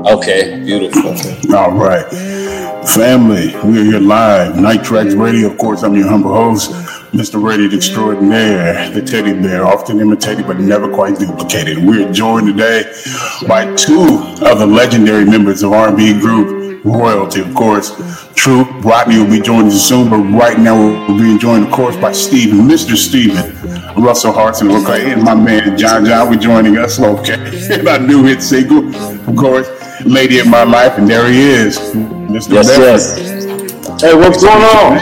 Okay, beautiful. All right. Family, we are here live. Night Tracks Radio. Of course, I'm your humble host, Mr. Radio Extraordinaire, the teddy bear, often imitated but never quite duplicated. We're joined today by two of the legendary members of R&B group Royalty, of course. True, Rodney will be joining us soon, but right now we're being joined, of course, by Steven, Mr. Steven Russell Hartson, and my man John will be joining us. Okay, and our new hit single, of course, Lady in My Life, and there he is, Mr. Yes. Hey, what's going on?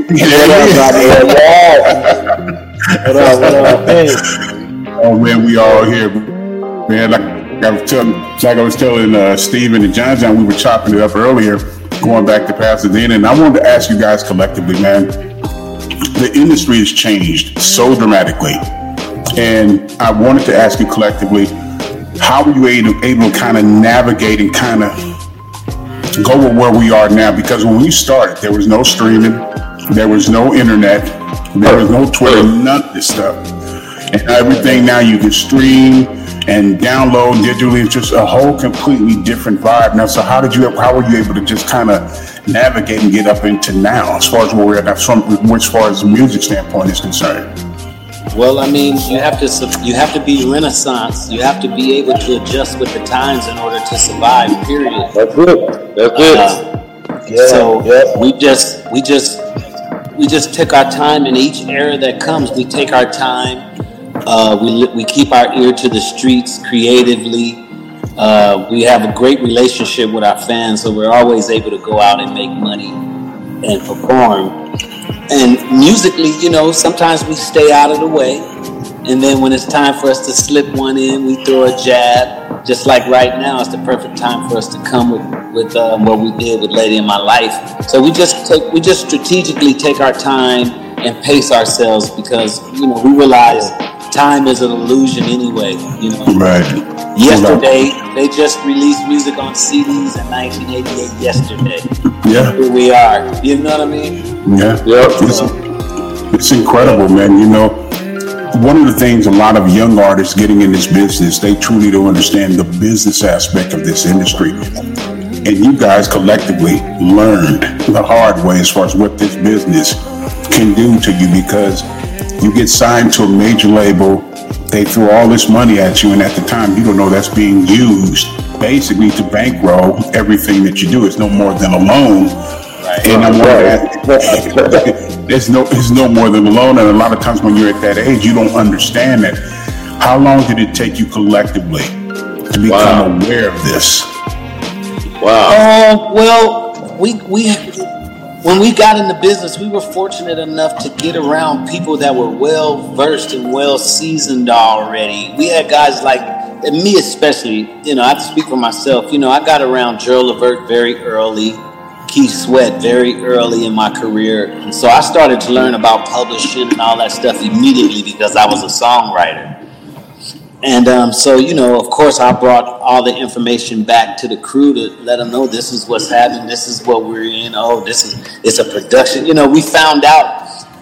What up? Hey. Oh man, we all here, man. Like I was telling Steven and John, we were chopping it up earlier, going back to Pasadena, and I wanted to ask you guys collectively, man. The industry has changed so dramatically, and I wanted to ask you collectively, how were you able to kind of navigate and kind of go with where we are now? Because when we started, there was no streaming, there was no internet, there was no Twitter, none of this stuff. And everything now you can stream and download digitally. It's just a whole completely different vibe now. So how were you able to just kind of navigate and get up into now, as far as where we're at, as far as the music standpoint is concerned? Well, I mean, you have to be Renaissance. You have to be able to adjust with the times in order to survive. Period. That's it. So we just took our time in each era that comes. We take our time. We keep our ear to the streets creatively. We have a great relationship with our fans, so we're always able to go out and make money and perform. And musically, sometimes we stay out of the way, and then when it's time for us to slip one in, we throw a jab. Just like right now, it's the perfect time for us to come with what we did with Lady in My Life. So we just strategically take our time and pace ourselves, because we realize time is an illusion anyway. Right. Yesterday, they just released music on CDs in 1988. Yesterday. Yeah. Here we are. You know what I mean? Yeah. It's incredible, man. One of the things a lot of young artists getting in this business, they truly don't understand the business aspect of this industry. And you guys collectively learned the hard way as far as what this business can do to you, because you get signed to a major label, they throw all this money at you, and at the time you don't know that's being used basically to bankroll everything that you do. It's no more than a loan. And it's no more than a loan. And a lot of times when you're at that age, you don't understand that. How long did it take you collectively to become aware of this? Wow. Well, when we got in the business, we were fortunate enough to get around people that were well versed and well seasoned already. We had guys like, and me especially, I have to speak for myself. I got around Gerald Levert very early, Keith Sweat very early in my career. And so I started to learn about publishing and all that stuff immediately, because I was a songwriter. And so, of course, I brought all the information back to the crew to let them know this is what's happening, this is what we're in, it's a production. We found out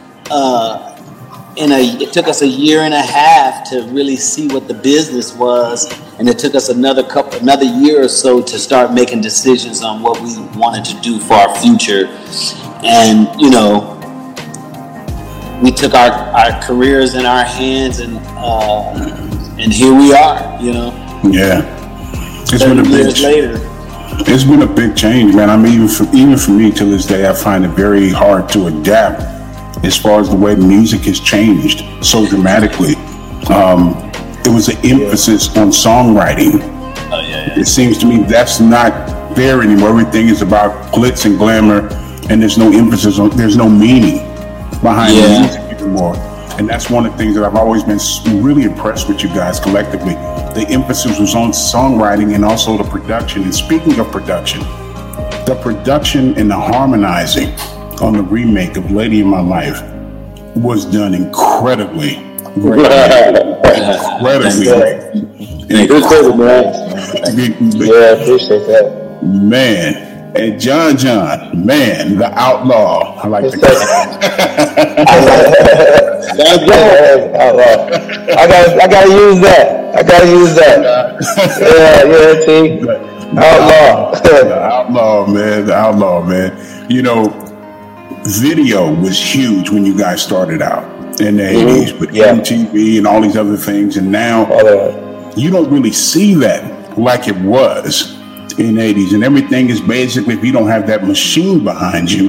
it took us a year and a half to really see what the business was, and it took us another year or so to start making decisions on what we wanted to do for our future. And we took our careers in our hands, and here we are. Yeah, it's been a big years later. It's been a big change, man. I mean, even for me to this day, I find it very hard to adapt as far as the way music has changed so dramatically. It was an emphasis on songwriting. It seems to me that's not there anymore. Everything is about glitz and glamour, and there's no emphasis on, there's no meaning behind the music anymore. And that's one of the things that I've always been really impressed with you guys collectively. The emphasis was on songwriting and also the production. And speaking of production, the production and the harmonizing on the remake of Lady in My Life was done incredibly great. Incredibly great. Good credit, man. Yeah, I appreciate that. Man. And John, man, the outlaw. I like the guy. I gotta use that. Yeah, T. The outlaw, man. You know, video was huge when you guys started out in the 80s with MTV and all these other things. And now you don't really see that like it was in the 80s. And everything is basically, if you don't have that machine behind you,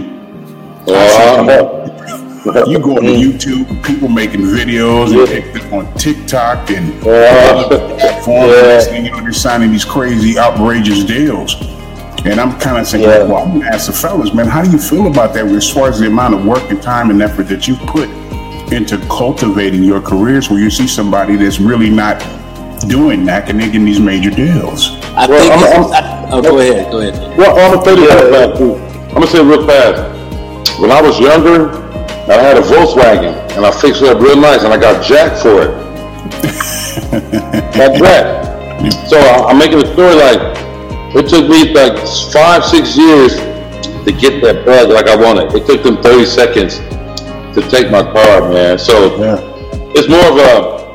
you go on YouTube, people making videos and take them on TikTok and platforms, and they're signing these crazy, outrageous deals. And I'm kind of saying, well, I'm gonna ask the fellas, man, how do you feel about that as far as the amount of work and time and effort that you put into cultivating your careers, where you see somebody that's really not doing that and they're getting these major deals? Go ahead. Well, I'm gonna say real fast. When I was younger, I had a Volkswagen and I fixed it up real nice and I got jacked for it. Got jacked. So I'm making a story like, it took me like 5-6 years to get that bug like I wanted. It took them 30 seconds to take my car, man. So it's more of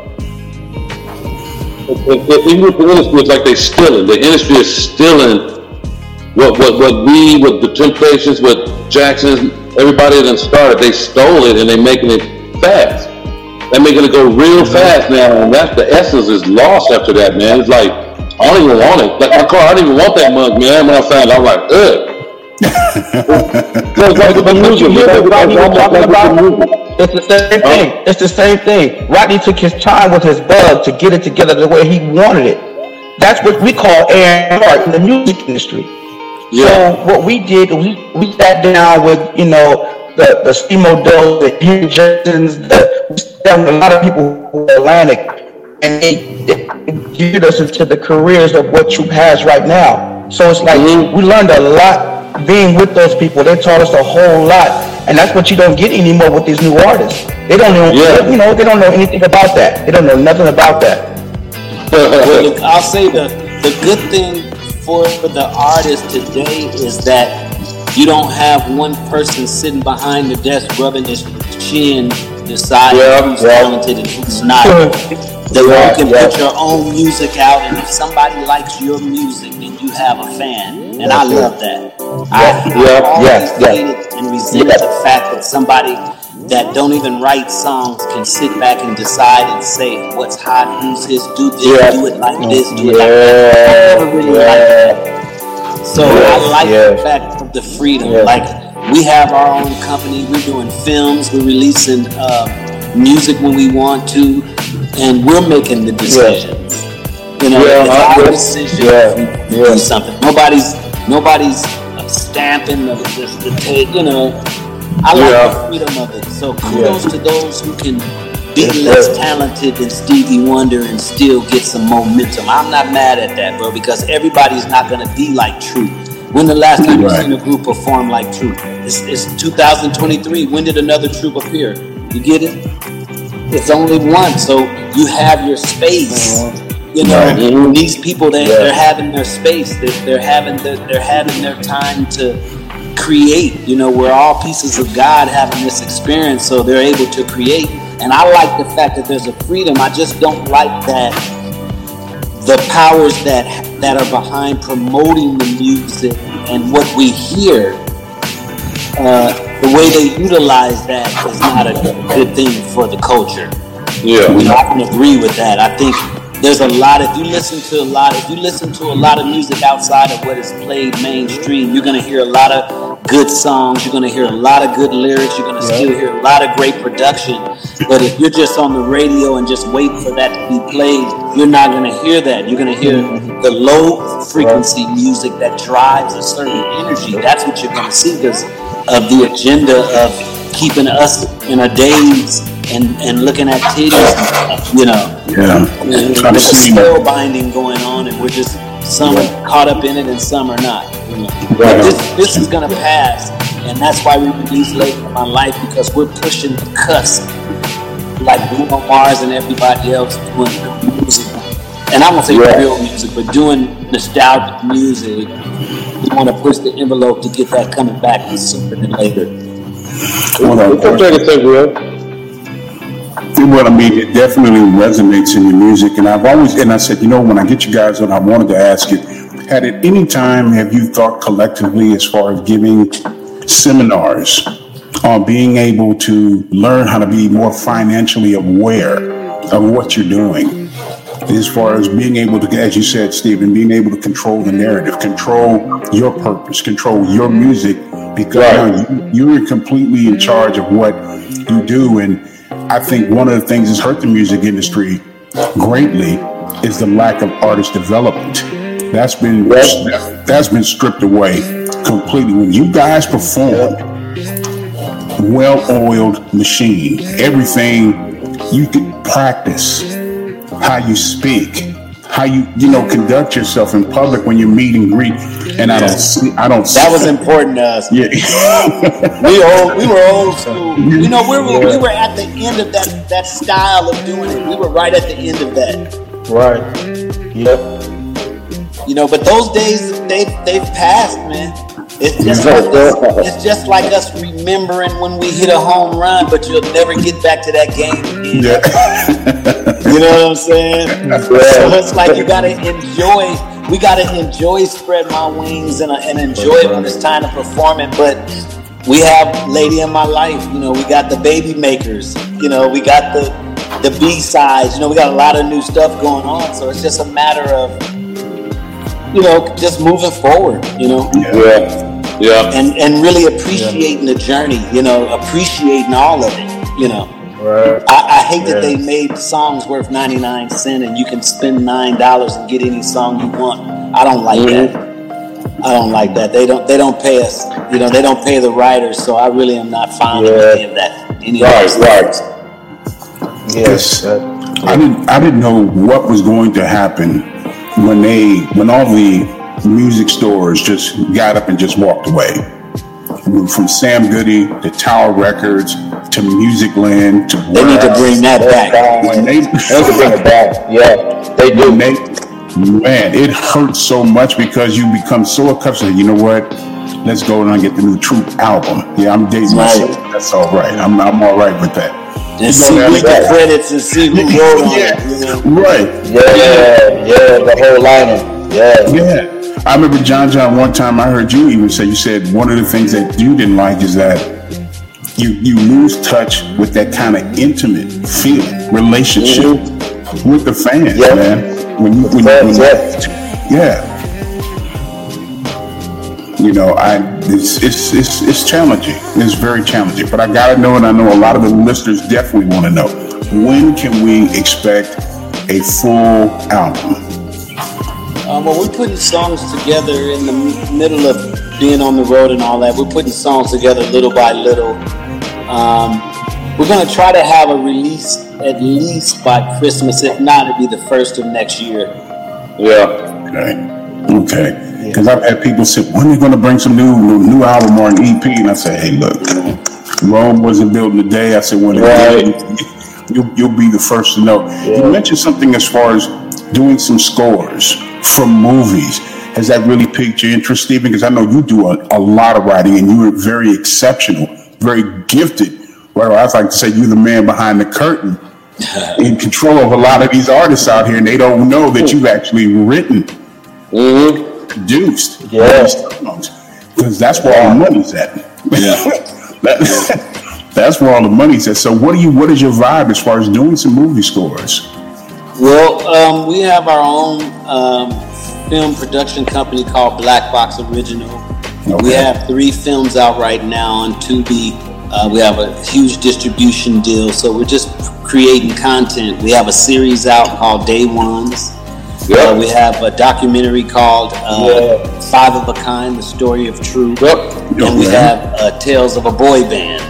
even with the industry, it's like they stealing. The industry is stealing what the Temptations, what Jackson, everybody that started, they stole it and they're making it fast. They're making it go real fast now, and that's the essence is lost after that, man. It's like, I don't even want it. Like my car, I didn't even want that mug, man. When I found it, I'm like, ugh. It's the same thing. It's the same thing. Rodney took his time with his bug to get it together the way he wanted it. That's what we call A&R in the music industry. Yeah. So what we did, we sat down with, the Steve Modell, the Henry Jacksons, we sat down with a lot of people who were Atlantic, and they geared us into the careers of what Troop has right now. So it's like we learned a lot being with those people. They taught us a whole lot, and that's what you don't get anymore with these new artists. They don't know, they don't know anything about that. They don't know nothing about that. Well, look, I'll say the good thing for the artist today is that you don't have one person sitting behind the desk rubbing his chin, deciding who's talented and who's not. That you can put your own music out, and if somebody likes your music, then you have a fan, and I love that. I always hated and resented the fact that somebody that don't even write songs can sit back and decide and say what's hot, who's his, do this, do it like this, do it like that. I never really liked that. So I like the fact of the freedom. Like, we have our own company, we're doing films, we're releasing music when we want to, and we're making the decisions. It's our decision to do something. Nobody's stamping the tape. I like the freedom of it. So kudos to those who can be less talented than Stevie Wonder and still get some momentum. I'm not mad at that, bro, because everybody's not gonna be like Troop. When the last time you seen a group perform like Troop? It's 2023. When did another Troop appear? You get it? It's only one, so you have your space. These people, they're having their space. They're having their time to create. We're all pieces of God having this experience, so they're able to create. And I like the fact that there's a freedom. I just don't like that the powers that are behind promoting the music and what we hear, the way they utilize that is not a good thing for the culture. I can agree with that. I think there's a lot. If you listen to a lot of music outside of what is played mainstream, you're gonna hear a lot of good songs. You're gonna hear a lot of good lyrics. You're gonna still hear a lot of great production. But if you're just on the radio and just wait for that to be played, you're not gonna hear that. You're gonna hear the low frequency music that drives a certain energy. That's what you're gonna see because of the agenda of keeping us in a daze and looking at titties and stuff, There's a spellbinding going on, and we're just some caught up in it and some are not. But this is gonna pass, and that's why we release Late in My Life, because we're pushing the cusp, like Bruno Mars and everybody else doing music. And I won't say real music, but doing nostalgic music. We want to push the envelope to get that coming back sooner than later. Well, I mean, it definitely resonates in your music, and I said, when I get you guys on, I wanted to ask you, at any time have you thought collectively as far as giving seminars on being able to learn how to be more financially aware of what you're doing? As far as being able to, as you said, Stephen, being able to control the narrative, control your purpose, control your music, because you're completely in charge of what you do. And I think one of the things that's hurt the music industry greatly is the lack of artist development. That's been stripped away completely. When you guys perform, well-oiled machine, everything you can practice. How you speak, how you conduct yourself in public when you meet and greet, and I don't see. That was important to us. Yeah, we were old school. We were at the end of that style of doing it. We were right at the end of that. Right. Yep. But those days they've passed, man. It's just like us remembering when we hit a home run, but you'll never get back to that game again. Yeah. You know what I'm saying? So it's like we gotta enjoy Spread My Wings and enjoy it when it's time to perform it. But we have Lady in My Life, we got the Baby Makers, we got the B-sides, we got a lot of new stuff going on. So it's just a matter of just moving forward, Yeah. And really appreciating the journey, appreciating all of it, Right. I hate that they made songs worth 99 cents and you can spend $9 and get any song you want. I don't like that. I don't like that. They don't pay us. They don't pay the writers, so I really am not fond of any of that. Right. Yes. I didn't know what was going to happen when all the music stores just got up and just walked away. From Sam Goody to Tower Records to Musicland to they need to bring that back. They need to bring it back. Yeah, they do. Man, it hurts so much because you become so accustomed. You know what? Let's go and get the new Troop album. Yeah, I'm dating myself. That's all right. I'm all right with that. And see the credits and see who wrote on it. Right. Yeah, the whole lineup. Yeah. I remember John one time I heard you even say, you said one of the things that you didn't like is that you lose touch with that kind of intimate feeling, relationship with the fans, man. It's challenging. It's very challenging. But I gotta know, and I know a lot of the listeners definitely want to know, when can we expect a full album? Well, we're putting songs together in the middle of being on the road and all that. We're putting songs together little by little. We're going to try to have a release at least by Christmas. If not, it'll be the first of next year. Yeah. Okay. Because I've had people say, when are you going to bring some new album or an EP? And I say, hey, look, Rome wasn't built in a day. I said, when you'll be the first to know. Yeah. You mentioned something as far as doing some scores from movies. Has that really piqued your interest, Stephen? Because I know you do a lot of writing and you are very exceptional, very gifted. Well, I like to say you're the man behind the curtain in control of a lot of these artists out here, and they don't know that you've actually written, produced, because that's where all the money's at. That's where all the money's at. So what is your vibe as far as doing some movie scores? Well, we have our own film production company called Black Box Original. Okay. We have 3 films out right now on Tubi. We have a huge distribution deal, so we're just creating content. We have a series out called Day Ones. We have a documentary called 5 of a Kind, The Story of True. And we have Tales of a Boy Band.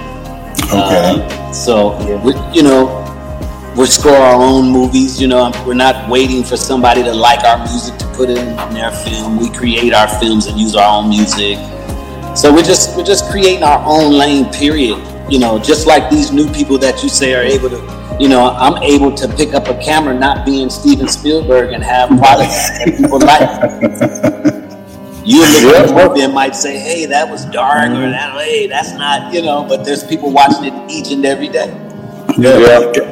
We score our own movies. We're not waiting for somebody to like our music to put it in their film. We create our films and use our own music. So we're just creating our own lane, period. Just like these new people that you say are able to, I'm able to pick up a camera not being Steven Spielberg and have products that people like. You look at the movie and might say, hey, that was dark, or that, hey, that's not, but there's people watching it each and every day.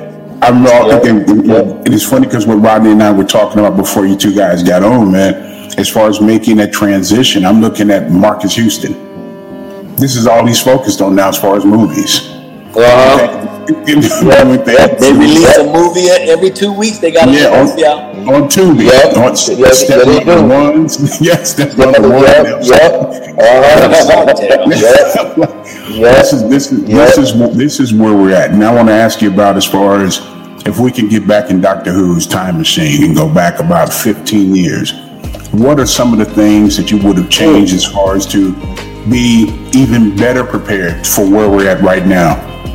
I'm all thinking, it is funny because what Rodney and I were talking about before you two guys got on, man, as far as making that transition, I'm looking at Marcus Houston. This is all he's focused on now as far as movies. They release a movie every 2 weeks. They got a movie out on Tubi. On Step Number One. Yes, Step Number One. This is where we're at. And I want to ask you about as far as if we can get back in Doctor Who's time machine and go back about 15 years. What are some of the things that you would have changed as far as to be even better prepared for where we're at right now?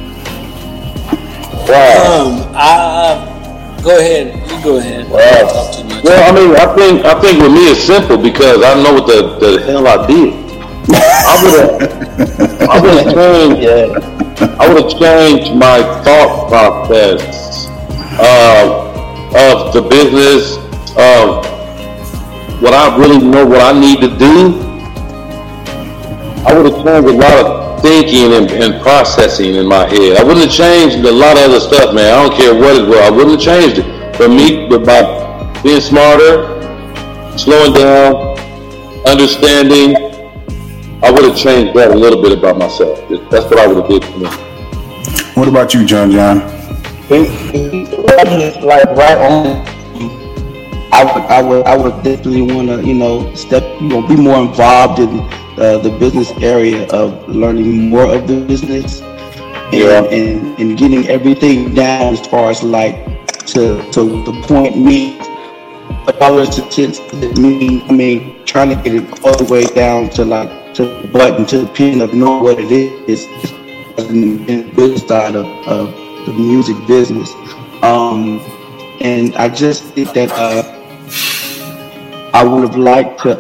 Wow. Go ahead. You go ahead. Wow. Talk too much. Well, I mean, I think with me it's simple because I know what the hell I did. I would have changed my thought process of the business, of what I really know what I need to do. I would have changed a lot of thinking and processing in my head. I wouldn't have changed a lot of other stuff, man. I don't care what it was. I wouldn't have changed it. For me, by being smarter, slowing down, understanding, I would have changed that a little bit about myself. That's what I would have did for me. What about you, John? Like right on. I would definitely want to, be more involved in the business area of learning more of the business and getting everything down as far as like to the point me dollars to cents. I mean, trying to get it all the way down to like to the button, to the pin of knowing what it is in the business side of the music business. And I just think that I would have liked to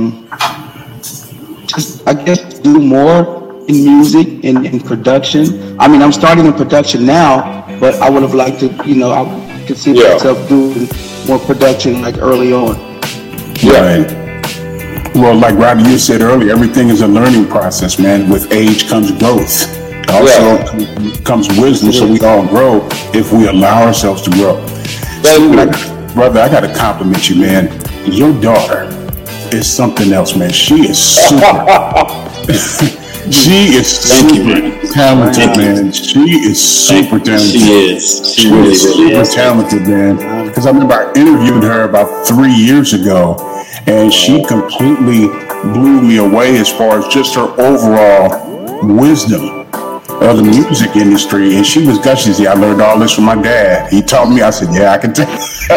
just, I guess, do more in music and in production. I mean, I'm starting in production now, but I would have liked to, I could see myself doing more production like early on. Yeah. Well, like Rodney, you said earlier, everything is a learning process, man. With age comes growth. Also comes wisdom, so we all grow if we allow ourselves to grow. Brother, I got to compliment you, man. Your daughter is something else, man. She is super. She is super talented, man. She is super talented. She is. She really is super talented, man. Because I remember I interviewed her about 3 years ago, and she completely blew me away as far as just her overall wisdom of the music industry. And she was gushing. I learned all this from my dad. He taught me. I said, yeah, I can tell.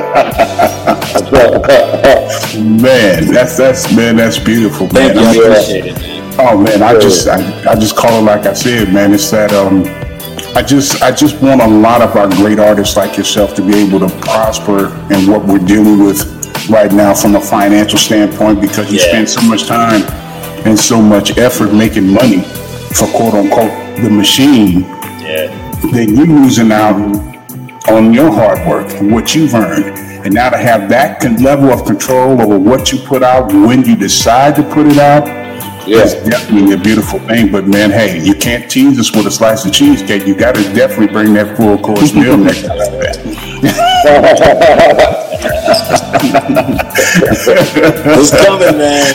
Man, that's beautiful, man. Thank you. I appreciate it, man. Oh man, I just call it like I said, man. It's that I just want a lot of our great artists like yourself to be able to prosper in what we're dealing with right now from a financial standpoint, because you spend so much time and so much effort making money for quote unquote the machine. Then you're losing out on your hard work and what you've earned. And now to have that level of control over what you put out when you decide to put it out, it's definitely a beautiful thing. But man, hey, you can't tease us with a slice of cheesecake. You got to definitely bring that full course meal next time. It's coming, man.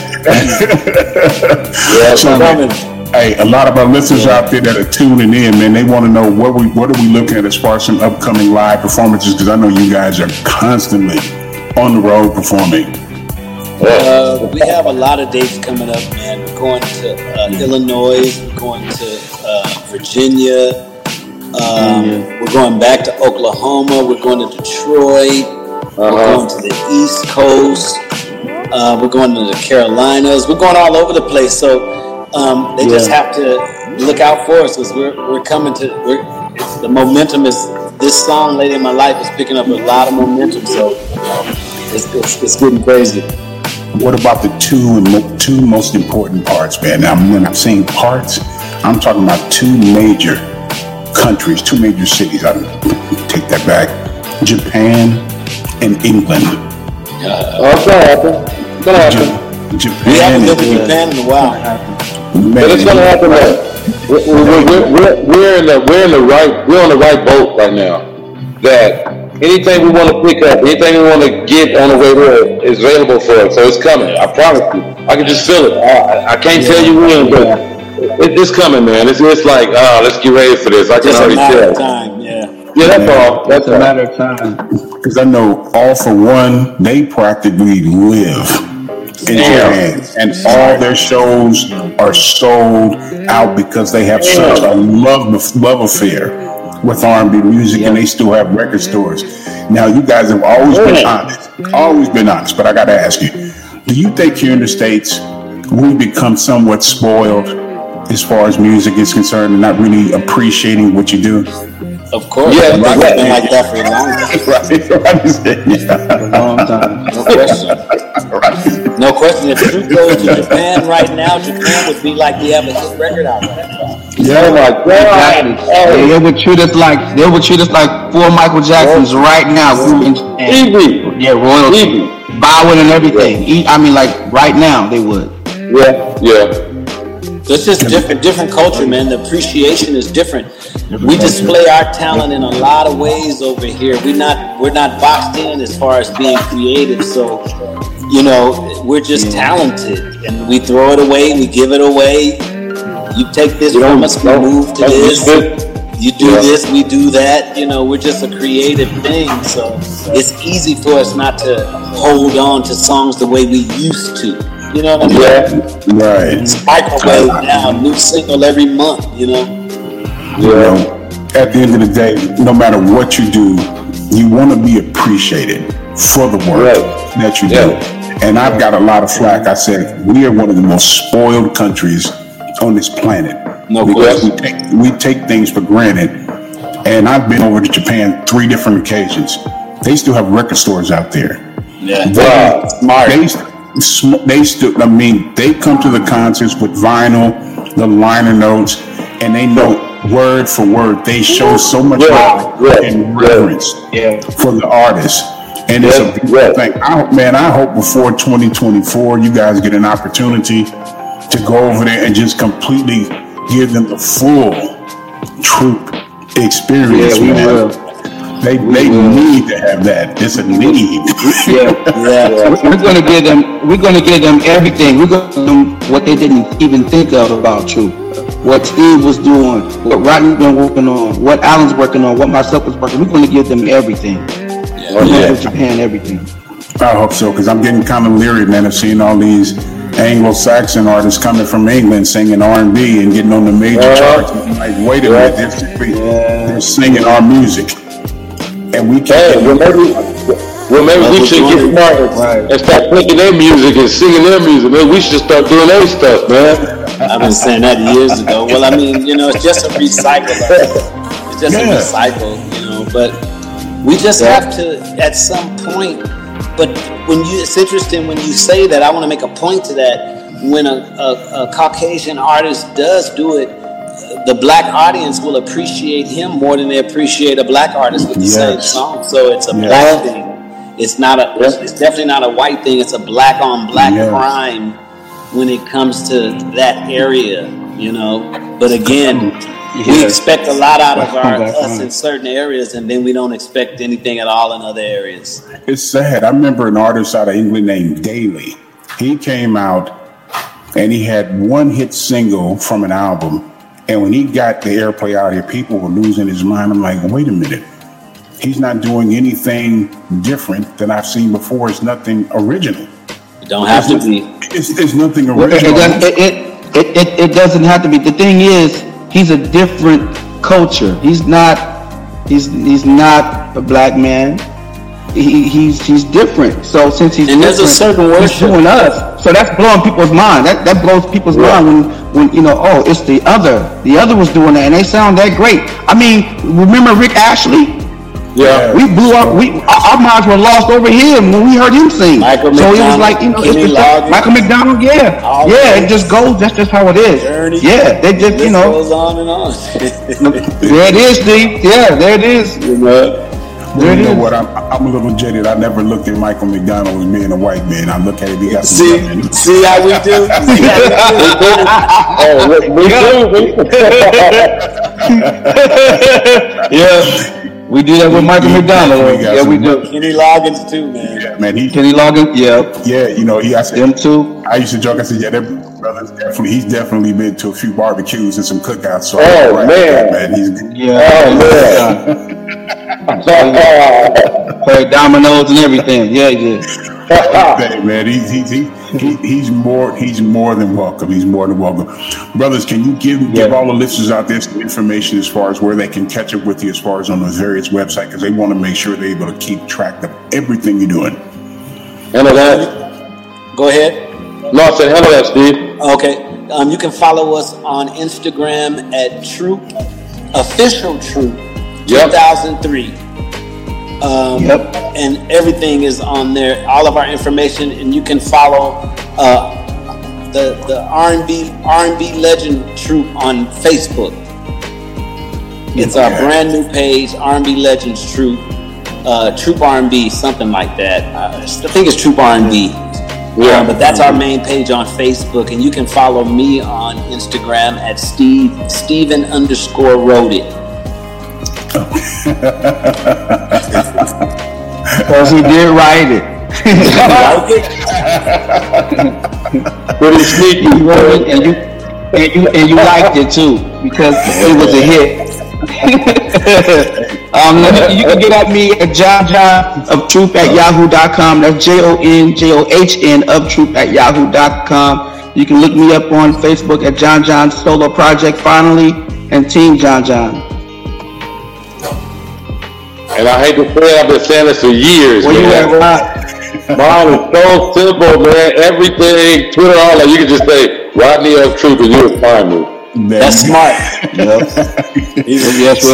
It's coming. Hey, a lot of our listeners out there that are tuning in, man, they want to know what are we looking at as far as some upcoming live performances, because I know you guys are constantly on the road performing. We have a lot of dates coming up, man. We're going to Illinois. We're going to Virginia. We're going back to Oklahoma. We're going to Detroit. We're going to the East Coast. We're going to the Carolinas. We're going all over the place. So they just have to look out for us, because we're coming to. The momentum is, this song "Lady in My Life" is picking up a lot of momentum. So it's getting crazy. What about the two most important parts, man? Now, when I'm saying parts, I'm talking about two major countries, two major cities. I take that back. Japan and England. It's gonna happen. Japan. We haven't been to Japan in a while. Man, but it's gonna happen. We're on the right boat right now. That anything we want to pick up, anything we want to get on the way there is available for us. So it's coming. I promise you. I can just feel it. I can't tell you when, but it's coming, man. It's like, let's get ready for this. I can already tell. Time, yeah. Yeah, that's all. That's a matter of time. Because I know All For One, they practically live in Japan, and all their shows are sold out because they have such a love affair with R&B music, and they still have record stores. Now, you guys have always been honest, but I got to ask you, do you think here in the States we've become somewhat spoiled as far as music is concerned and not really appreciating what you do? Of course. Yeah, it's been like that for a long time. Right. No question. No question. If Truth goes to Japan right now, Japan would be like we have a hit record out right now. Yeah, my God. Exactly. They would treat us like 4 Michael Jacksons right now. Easy. Yeah, royalty, bowing and everything. I mean, like right now they would. Yeah. It's just different culture, man. The appreciation is different. We display our talent in a lot of ways over here. We're not boxed in as far as being creative. So, we're just talented, and we throw it away. We give it away. You take this from us, we move to this. You do this, we do that. We're just a creative thing. So it's easy for us not to hold on to songs the way we used to. You know what I mean? Yeah. Right. It's microwave now, new single every month, At the end of the day, no matter what you do, you want to be appreciated for the work that you do. And I've got a lot of flack. I said, we are one of the most spoiled countries on this planet. Because we take things for granted. And I've been over to Japan 3 different occasions. They still have record stores out there. Yeah. Smart. They still, they come to the concerts with vinyl, the liner notes, and they know word for word. They show so much love and reverence for the artist. And it's a beautiful thing. I hope before 2024, you guys get an opportunity to go over there and just completely give them the full troop experience. Yeah, we will. They need to have that. It's a need. We're going to give them everything. We're going to give them what they didn't even think about Truth. What Steve was doing, what Rodney's been working on, what Alan's working on, what myself was working on. We're going to give them everything. We're going to give Japan everything. I hope so, because I'm getting kind of leery, man, of seeing all these Anglo-Saxon artists coming from England singing R&B and getting on the major charts. I'm like, wait a minute, they're singing our music. And we can't. Maybe we should get smart and start picking their music and singing their music. Man, we should start doing their stuff, man. I've been saying that years ago. Well, it's just a recycle. It's just a recycle, but we just have to, at some point, but it's interesting when you say that. I want to make a point to that. When a Caucasian artist does do it, the black audience will appreciate him more than they appreciate a black artist with the same song. So it's a black thing. It's not it's definitely not a white thing. It's a black on black crime when it comes to that area, But again, we expect a lot out of us in certain areas, and then we don't expect anything at all in other areas. It's sad. I remember an artist out of England named Daly. He came out and he had one hit single from an album. And when he got the airplay out here, people were losing his mind. I'm like, wait a minute. He's not doing anything different than I've seen before. It's nothing original. It don't have to be. It's nothing original. It doesn't have to be. The thing is, he's a different culture. He's not a black man. He's different. So since he's and there's a certain worship. He's doing us. So that's blowing people's mind. That blows people's mind when it's the other. The other was doing that, and they sound that great. Remember Rick Ashley? Yeah. We blew up. Our minds were lost over him when we heard him sing. Michael so McDonald, it was like Michael McDonald. It just goes. That's just how it is. Journey. Yeah, they just goes on and on. There it is, Steve. Yeah, there it is. Well, you know what? I'm a little jaded. I never looked at Michael McDonald as being a white man. I look at it. He got some see how we do. We do that with Michael McDonald. Yeah, we do. Kenny Loggins too, man. Yeah, man. Kenny Loggins, yeah. Yeah, you know, I said them too. I used to joke. I said, yeah, that brother's definitely. He's definitely been to a few barbecues and some cookouts. So man, he's played dominoes and everything. Yeah, he did. Man, he's more than welcome. He's more than welcome. Brothers, can you give all the listeners out there some information as far as where they can catch up with you as far as on those various websites, because they want to make sure they're able to keep track of everything you're doing. Handle that. Go ahead. No, I said handle that, Steve. Okay. You can follow us on Instagram at Troop Official Troop 2003. And everything is on there, all of our information, and you can follow the R&B Legend Troop on Facebook. It's our brand new page, R&B Legends Troop, Troop R&B, something like that. I think it's Troop R&B. But that's our main page on Facebook, and you can follow me on Instagram at Steven_wrote it. Because he did write it. Pretty sneaky, and you liked it too because it was a hit. You can get at me at John of Troop at yahoo.com. That's JONJOHN of Troop at yahoo.com. You can look me up on Facebook at John Solo Project Finally and Team John. And I hate to say it, I've been saying this for years. Where you at, Rod? Mine is so simple, man. Everything, Twitter, all that. You can just say Rodney of Troop and you'll find me. That's smart. Yes,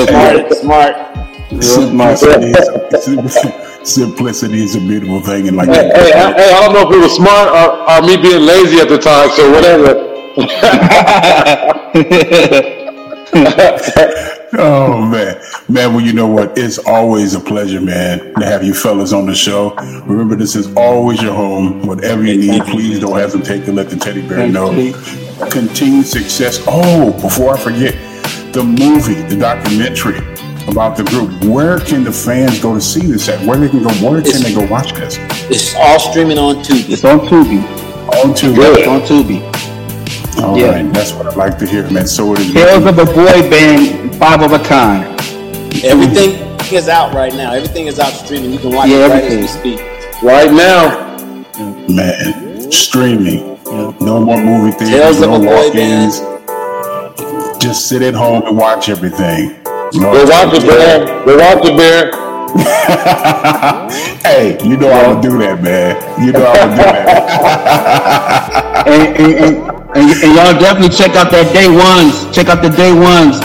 smart. Simplicity is a beautiful thing, and hey, I don't know if it was smart or me being lazy at the time. So whatever. Oh man. Well, you know what? It's always a pleasure, man, to have you fellas on the show. Remember, this is always your home. Whatever you need, please don't hesitate to let the teddy bear know. Continued success. Oh, before I forget, the movie, the documentary about the group. Where can the fans go to see this at? Where can they go watch this? It's all streaming on Tubi. It's on Tubi. On Tubi. All right, that's what I like to hear, man. So it is. Tales of a Boy Band, 5 of a Kind. Everything is out right now. Everything is out streaming. You can watch it right as we speak. Right now. Man, streaming. No more movie theaters. Tales no of a Boy walk-ins. Just sit at home and watch everything. Go watch it, Bear. Go watch it, Bear. Hey, you know I would do that, man. You know I would do that. And y'all definitely check out that Day Ones. Check out the Day Ones.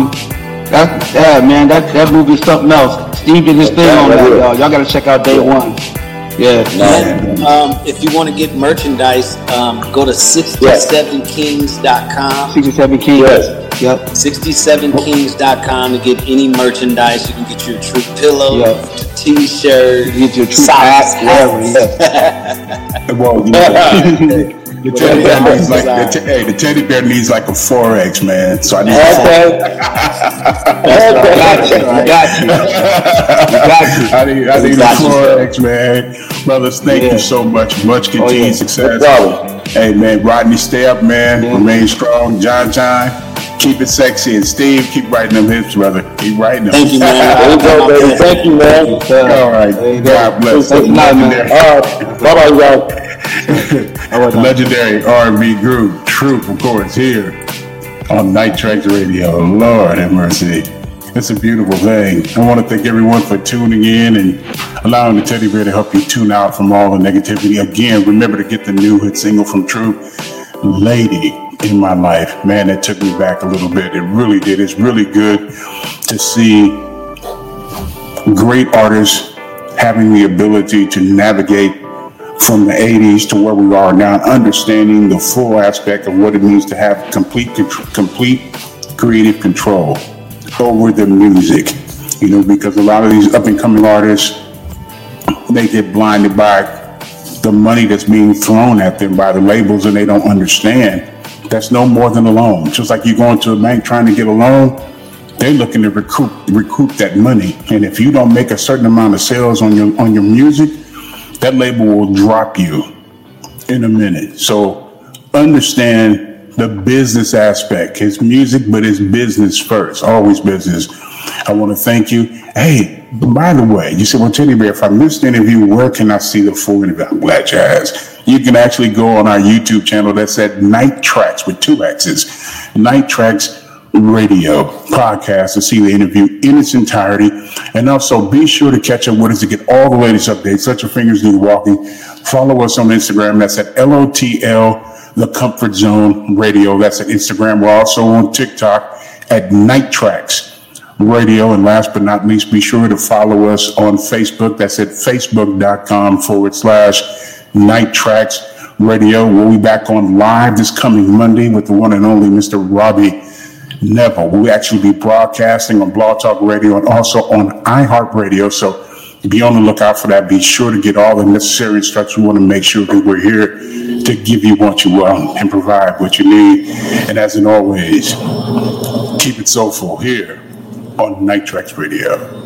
That movie is something else. Steve did his thing on that, y'all. Y'all gotta check out Day One. Yeah. And, if you want to get merchandise, go to 67kings.com. 67 Kings. Yep. 67kings.com to get any merchandise. You can get your Troop pillow, t-shirt, you get your Troop socks, hats. Well, you know, the teddy bear needs the teddy bear needs like a 4X, man. So I need I got you. I need a 4X, man. Brothers, thank you so much. Much continued success. Hey, man, Rodney, stay up, man. Remain strong. John, keep it sexy. And Steve, keep writing them hips, brother. Keep writing them. Thank you, man. Thank you, man. All right. God bless. Legendary. Bye-bye, guys. Legendary R&B group, Troop, of course, here on Night Tracks Radio. Lord have mercy. It's a beautiful thing. I want to thank everyone for tuning in and allowing the teddy bear to help you tune out from all the negativity. Again, remember to get the new hit single from Troop, Lady in My Life. Man, that took me back a little bit. It really did. It's really good to see great artists having the ability to navigate from the 80s to where we are now, understanding the full aspect of what it means to have complete creative control over the music. You know, because a lot of these up and coming artists, they get blinded by the money that's being thrown at them by the labels, and they don't understand that's no more than a loan. Just like you going to a bank trying to get a loan, they're looking to recoup that money. And if you don't make a certain amount of sales on your music, that label will drop you in a minute. So understand the business aspect. It's music, but it's business first. Always business. I want to thank you. Hey, by the way, you said, well, Teddy Bear, if I missed the interview, where can I see the full interview? I'm glad you asked. You can actually go on our YouTube channel that's at Night Tracks with 2 X's. Night Tracks Radio podcast to see the interview in its entirety. And also be sure to catch up with us to get all the latest updates. Let your fingers do the walking. Follow us on Instagram. That's at LOTL, The Comfort Zone Radio. That's at Instagram. We're also on TikTok at Night Tracks Radio. And last but not least, be sure to follow us on Facebook. That's at facebook.com/Night Tracks Radio. We'll be back on live this coming Monday with the one and only Mr. Robbie Neville. We'll actually be broadcasting on Blog Talk Radio and also on iHeartRadio. So be on the lookout for that. Be sure to get all the necessary instructions. We want to make sure that we're here to give you what you want and provide what you need. And as in always, keep it soulful here on Night Tracks Radio.